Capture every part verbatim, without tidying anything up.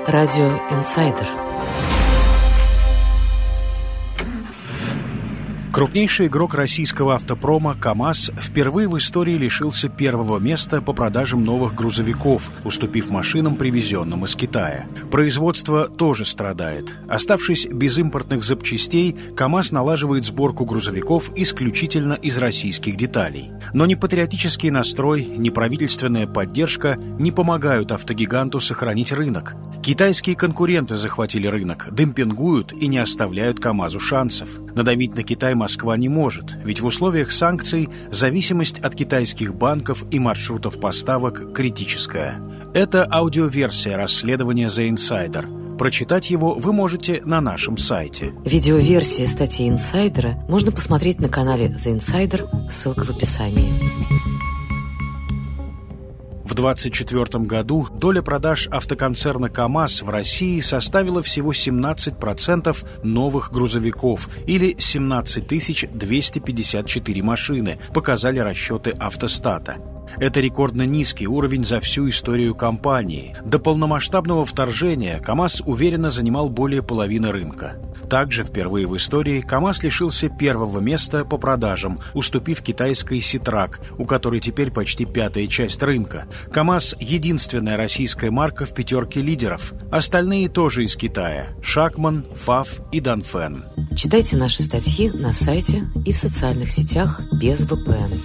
Радио «Инсайдер». Крупнейший игрок российского автопрома КАМАЗ впервые в истории лишился первого места по продажам новых грузовиков, уступив машинам, привезенным из Китая. Производство тоже страдает. Оставшись без импортных запчастей, КАМАЗ налаживает сборку грузовиков исключительно из российских деталей. Но ни патриотический настрой, ни правительственная поддержка не помогают автогиганту сохранить рынок. Китайские конкуренты захватили рынок, демпингуют и не оставляют КАМАЗу шансов. Надавить на Китай Москва не может, ведь в условиях санкций зависимость от китайских банков и маршрутов поставок критическая. Это аудиоверсия расследования The Insider. Прочитать его вы можете на нашем сайте. Видеоверсии статьи «Инсайдера» можно посмотреть на канале The Insider, ссылка в описании. В двадцать четвёртом году доля продаж автоконцерна КАМАЗ в России составила всего семнадцать процентов новых грузовиков или семнадцать тысяч двести пятьдесят четыре машины, показали расчеты Автостата. Это рекордно низкий уровень за всю историю компании. До полномасштабного вторжения КАМАЗ уверенно занимал более половины рынка. Также впервые в истории КАМАЗ лишился первого места по продажам, уступив китайской «Ситрак», у которой теперь почти пятая часть рынка. КАМАЗ – единственная российская марка в пятерке лидеров. Остальные тоже из Китая – «Шакман», «ФАВ» и «Донфен». Читайте наши статьи на сайте и в социальных сетях без вэ пэ эн.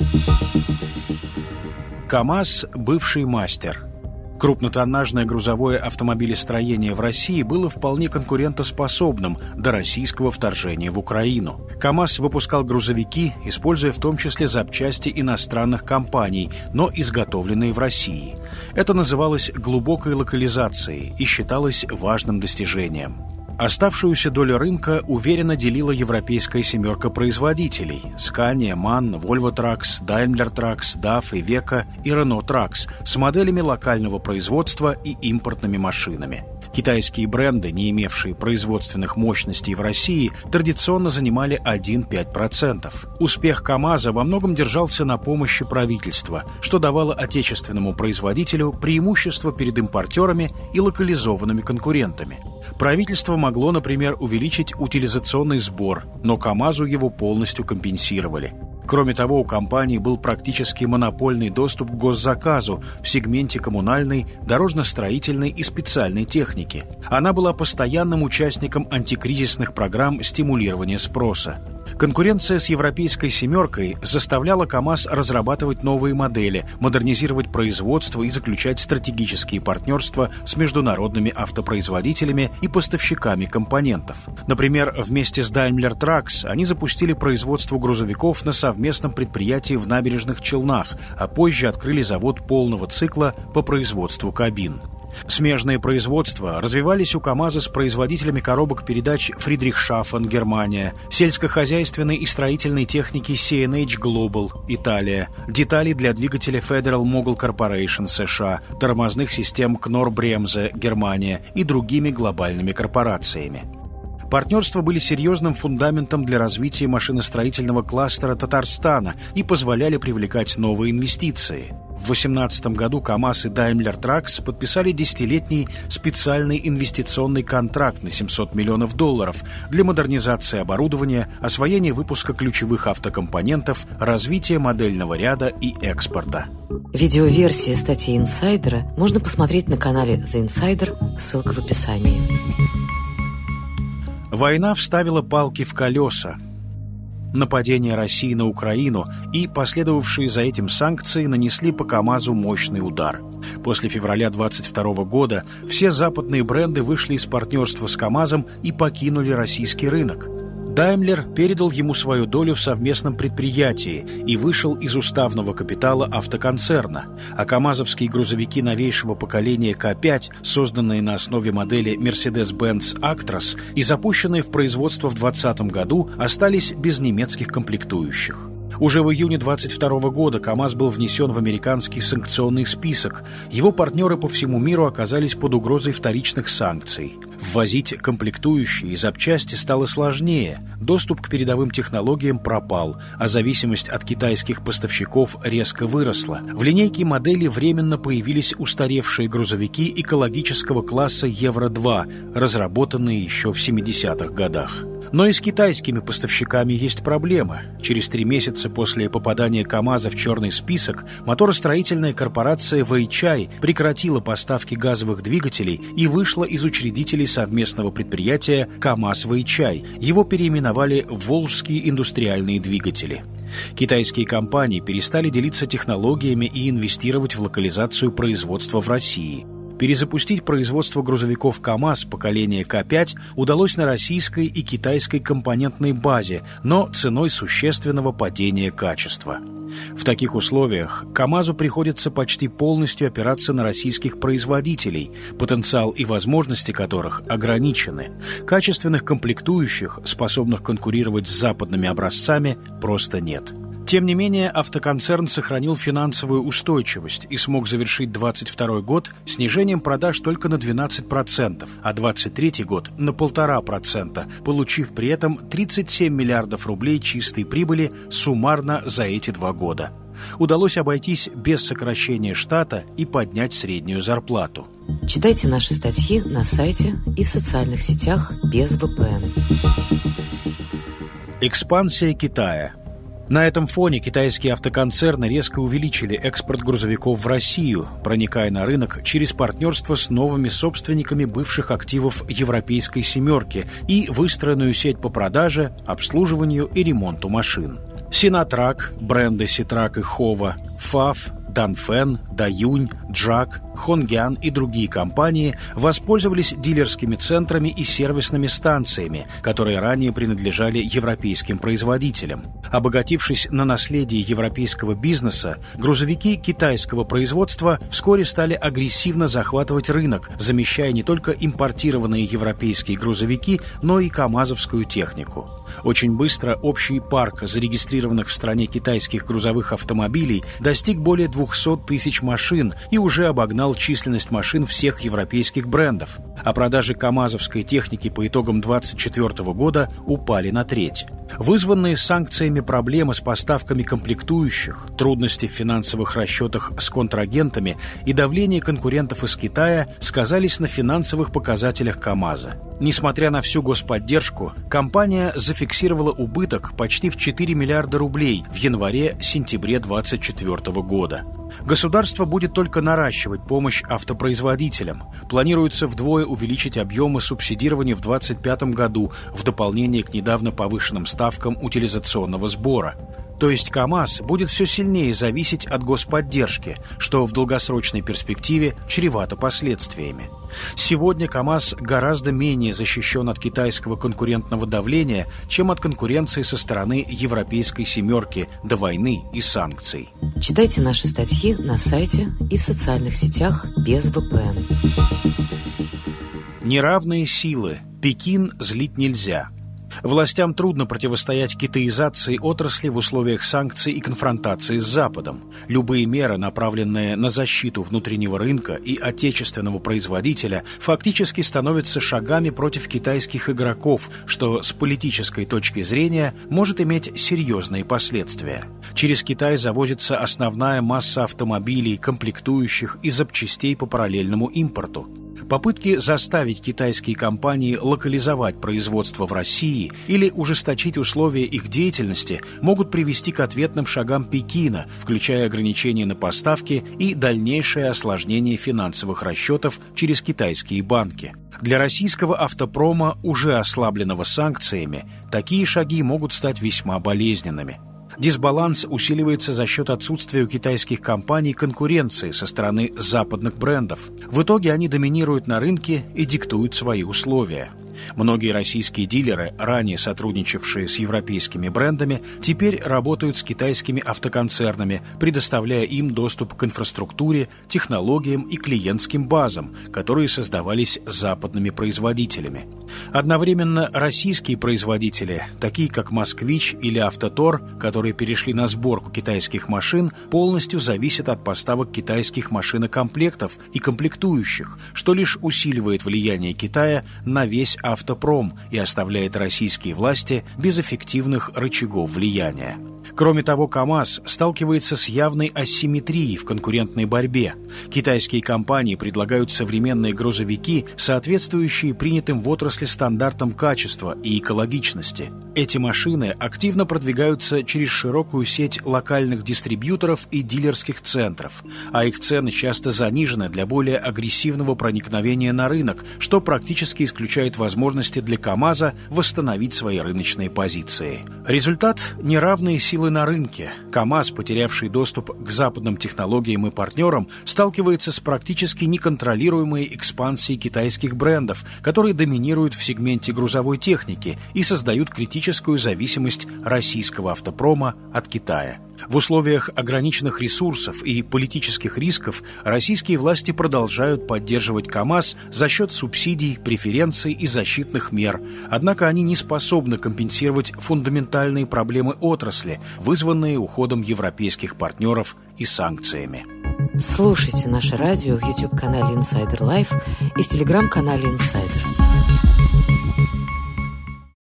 КАМАЗ – бывший мастер. Крупнотоннажное грузовое автомобилестроение в России было вполне конкурентоспособным до российского вторжения в Украину. КАМАЗ выпускал грузовики, используя в том числе запчасти иностранных компаний, но изготовленные в России. Это называлось глубокой локализацией и считалось важным достижением. Оставшуюся долю рынка уверенно делила европейская семерка производителей – Scania, MAN, Volvo Trucks, Daimler Trucks, даф, Iveco и Renault Trucks с моделями локального производства и импортными машинами. Китайские бренды, не имевшие производственных мощностей в России, традиционно занимали один-пять процентов. Успех КАМАЗа во многом держался на помощи правительства, что давало отечественному производителю преимущество перед импортерами и локализованными конкурентами. Правительство могло, например, увеличить утилизационный сбор, но КАМАЗу его полностью компенсировали. Кроме того, у компании был практически монопольный доступ к госзаказу в сегменте коммунальной, дорожно-строительной и специальной техники. Она была постоянным участником антикризисных программ стимулирования спроса. Конкуренция с европейской «семеркой» заставляла КАМАЗ разрабатывать новые модели, модернизировать производство и заключать стратегические партнерства с международными автопроизводителями и поставщиками компонентов. Например, вместе с Daimler Trucks они запустили производство грузовиков на совместном предприятии в Набережных Челнах, а позже открыли завод полного цикла по производству кабин. Смежные производства развивались у КАМАЗа с производителями коробок передач Friedrichshafen, Германия, сельскохозяйственной и строительной техники си эн эйч Global, Италия, деталей для двигателя Federal Mogul Corporation, США, тормозных систем Knorr-Bremse, Германия и другими глобальными корпорациями. Партнерства были серьезным фундаментом для развития машиностроительного кластера Татарстана и позволяли привлекать новые инвестиции. В две тысячи восемнадцатом году КАМАЗ и Daimler Trucks подписали десятилетний специальный инвестиционный контракт на семьсот миллионов долларов для модернизации оборудования, освоения выпуска ключевых автокомпонентов, развития модельного ряда и экспорта. Видеоверсии статьи «Инсайдера» можно посмотреть на канале The Insider, ссылка в описании. Война вставила палки в колеса. Нападение России на Украину и последовавшие за этим санкции нанесли по КАМАЗу мощный удар. После февраля двадцать второго года все западные бренды вышли из партнерства с КАМАЗом и покинули российский рынок. Даймлер передал ему свою долю в совместном предприятии и вышел из уставного капитала автоконцерна, а камазовские грузовики новейшего поколения К пять, созданные на основе модели Mercedes-Benz Actros и запущенные в производство в двадцатом году, остались без немецких комплектующих. Уже в июне двадцать второго года КАМАЗ был внесен в американский санкционный список. Его партнеры по всему миру оказались под угрозой вторичных санкций. Ввозить комплектующие и запчасти стало сложнее, доступ к передовым технологиям пропал, а зависимость от китайских поставщиков резко выросла. В линейке моделей временно появились устаревшие грузовики экологического класса Евро два, разработанные еще в семидесятых годах. Но и с китайскими поставщиками есть проблемы. Через три месяца после попадания КАМАЗа в черный список моторостроительная корпорация Вэйчай прекратила поставки газовых двигателей и вышла из учредителей совместного предприятия КАМАЗ-Вэйчай. Его переименовали в Волжские индустриальные двигатели. Китайские компании перестали делиться технологиями и инвестировать в локализацию производства в России. Перезапустить производство грузовиков КАМАЗ поколения К пять удалось на российской и китайской компонентной базе, но ценой существенного падения качества. В таких условиях КАМАЗу приходится почти полностью опираться на российских производителей, потенциал и возможности которых ограничены. Качественных комплектующих, способных конкурировать с западными образцами, просто нет. Тем не менее, автоконцерн сохранил финансовую устойчивость и смог завершить двадцать второй год снижением продаж только на двенадцать процентов, а двадцать третий год на полтора процента, получив при этом тридцать семь миллиардов рублей чистой прибыли суммарно за эти два года. Удалось обойтись без сокращения штата и поднять среднюю зарплату. Читайте наши статьи на сайте и в социальных сетях без вэ пэ эн. Экспансия Китая. На этом фоне китайские автоконцерны резко увеличили экспорт грузовиков в Россию, проникая на рынок через партнерство с новыми собственниками бывших активов «Европейской семерки» и выстроенную сеть по продаже, обслуживанию и ремонту машин. Синотрак, бренды Ситрак и Хова, ФАВ, Данфэн, Даюнь, Джак, Хонгян и другие компании воспользовались дилерскими центрами и сервисными станциями, которые ранее принадлежали европейским производителям. Обогатившись на наследии европейского бизнеса, грузовики китайского производства вскоре стали агрессивно захватывать рынок, замещая не только импортированные европейские грузовики, но и камазовскую технику. Очень быстро общий парк зарегистрированных в стране китайских грузовых автомобилей достиг более двухсот тысяч машин и уже обогнал численность машин всех европейских брендов, а продажи камазовской техники по итогам двадцать четвёртого года упали на треть. Вызванные санкциями проблемы с поставками комплектующих, трудности в финансовых расчетах с контрагентами и давление конкурентов из Китая сказались на финансовых показателях КАМАЗа. Несмотря на всю господдержку, компания зафиксировала убыток почти в четыре миллиарда рублей в январе-сентябре двадцать четвёртого года. Государство будет только наращивать помощь автопроизводителям. Планируется вдвое увеличить объемы субсидирования в двадцать пятом году в дополнение к недавно повышенным ставкам утилизационного сбора. То есть КАМАЗ будет все сильнее зависеть от господдержки, что в долгосрочной перспективе чревато последствиями. Сегодня КАМАЗ гораздо менее защищен от китайского конкурентного давления, чем от конкуренции со стороны европейской семерки до войны и санкций. Читайте наши статьи на сайте и в социальных сетях без вэ пэ эн. Неравные силы. Пекин злить нельзя. Властям трудно противостоять китаизации отрасли в условиях санкций и конфронтации с Западом. Любые меры, направленные на защиту внутреннего рынка и отечественного производителя, фактически становятся шагами против китайских игроков, что с политической точки зрения может иметь серьезные последствия. Через Китай завозится основная масса автомобилей, комплектующих и запчастей по параллельному импорту. Попытки заставить китайские компании локализовать производство в России или ужесточить условия их деятельности могут привести к ответным шагам Пекина, включая ограничения на поставки и дальнейшее осложнение финансовых расчетов через китайские банки. Для российского автопрома, уже ослабленного санкциями, такие шаги могут стать весьма болезненными. Дисбаланс усиливается за счет отсутствия у китайских компаний конкуренции со стороны западных брендов. В итоге они доминируют на рынке и диктуют свои условия. Многие российские дилеры, ранее сотрудничавшие с европейскими брендами, теперь работают с китайскими автоконцернами, предоставляя им доступ к инфраструктуре, технологиям и клиентским базам, которые создавались западными производителями. Одновременно российские производители, такие как «Москвич» или «Автотор», которые перешли на сборку китайских машин, полностью зависят от поставок китайских машинокомплектов и комплектующих, что лишь усиливает влияние Китая на весь автопром и оставляет российские власти без эффективных рычагов влияния. Кроме того, КАМАЗ сталкивается с явной асимметрией в конкурентной борьбе. Китайские компании предлагают современные грузовики, соответствующие принятым в отрасли стандартам качества и экологичности. Эти машины активно продвигаются через широкую сеть локальных дистрибьюторов и дилерских центров, а их цены часто занижены для более агрессивного проникновения на рынок, что практически исключает возможности для КАМАЗа восстановить свои рыночные позиции. Результат – неравные силы на рынке. КАМАЗ, потерявший доступ к западным технологиям и партнерам, сталкивается с практически неконтролируемой экспансией китайских брендов, которые доминируют в сегменте грузовой техники и создают критическую зависимость российского автопрома от Китая. В условиях ограниченных ресурсов и политических рисков российские власти продолжают поддерживать КАМАЗ за счет субсидий, преференций и защитных мер. Однако они не способны компенсировать фундаментальные проблемы отрасли, вызванные уходом европейских партнеров и санкциями. Слушайте наше радио в YouTube-канале Insider Life и в Telegram-канале Insider.